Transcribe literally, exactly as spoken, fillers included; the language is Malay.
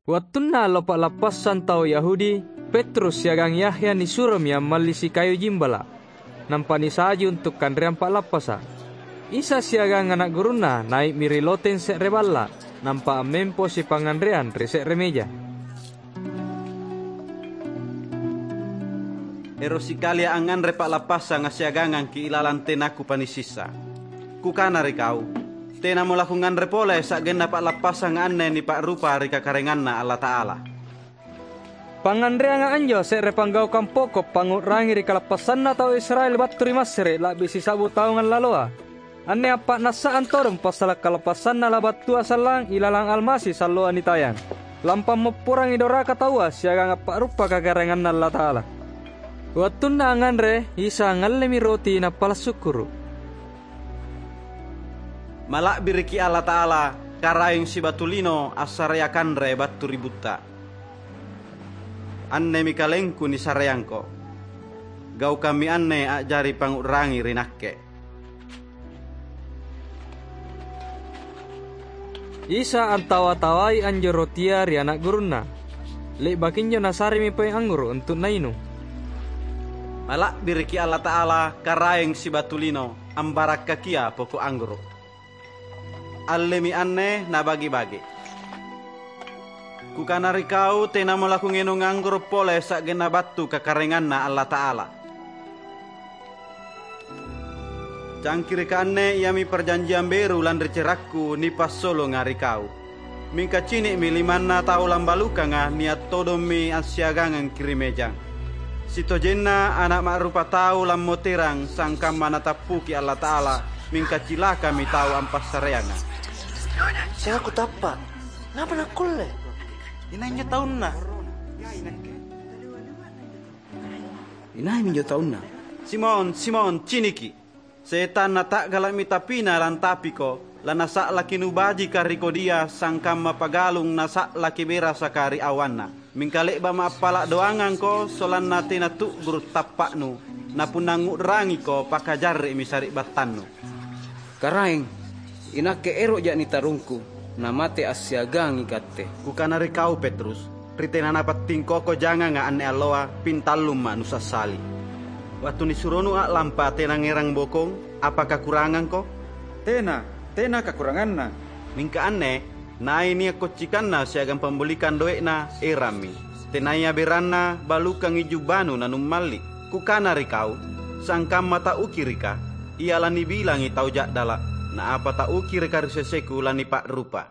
Wattuna lopak lapasan tau Yahudi, Petrus siagang Yahya ni surum yang malisi kayu jimbala. Nampani saju untuk kanrean pak lapasa. Isa siagang anak guruna naik miri loten sek reballa. Nampak mempo si pangandrean resek remeja. Erosi kalia angan repak lapasa ngasiagangan ki ilalan tenaku panisisa. Kukana rikau. Tena mo lakungan repole sak gen dapat lapasa nganne ni pak rupa rika karenganna Allah Ta'ala. Pangandrea nga anjo se repanggau kampoko pangut rangi di kalapasan na tau Israel baturi masere la bisi sabu taungan laloa. Ane apa nasa antorum pasal kalapasan na labat tua salang ilalang almasi saloa ni tayang. Lampam mepurang idora katawa siaga ngapak rupa kagarengan na Allah Ta'ala. Waktu na ngandre isa ngalemi roti na pala sukuru. Malak biriki Allah Ta'ala karayong si batulino asaraya kandre baturi buta. Anne mikalengku ni sarayangko. Gau kami anne ajari pangurangi rinakke. Isa antawa-tawai anjo rotia ri anak guruna. Lek bakinjo nasari mi poeng anggur untuk nainu. Malak biriki Allah Ta'ala karayong si batulino ambarak kakia pokok anggur. Allemi anne na bagi-bagi. Kukanari kau tena melaku ngeno nganggur pole sak gena batu kakarengan na Allah Ta'ala. Cangkiri kane yami perjanjian beru landri cerakku ni pas solo ngari kau. Mingka cinik mi limanna tau lambaluka nga niat todo mi asiagangan kiri mejang. Sito jenna anak makrupa tau lammo terang sangkam mana tapuki Allah Ta'ala. Mingka cilaka mi tau ampas sareanga. Saya aku tapak. Ngapa nak kulle? Inanya tahun na. Inai minjo tahun na. Simon, Simon, ciniki. Setan na tak galak mitapina lan tapiko. Lana sak laki nubaji kariko dia sangkam mapagalung na sak laki bera sakari awanna. Mingkalek ba maapalak doangan ko solan na tena tu guru tapak nu. Na punangut rangi ko pakajari misari batannu. Karaeng, inake erok jak ni tarungku. Namate asyagang ikate. Kukanari kau Petrus. Ritena napat tingko ko jangan nga ane aloa pintalum manusa sali. Waktu ni suronu ak lampa tena ngerang bokong. Apa kekurangan ko? Tena, tena kekurangan na. Mingka ane, na ini ako cikan na siagang pembelikan doek na erami. Tenaya beranna balukang ijubanu nanum mali. Kukanari kau. Sangkam mata ukirika. Ialah ni bilang itau jak dalak. Na apa tak ukir kari seseku lani pak rupa.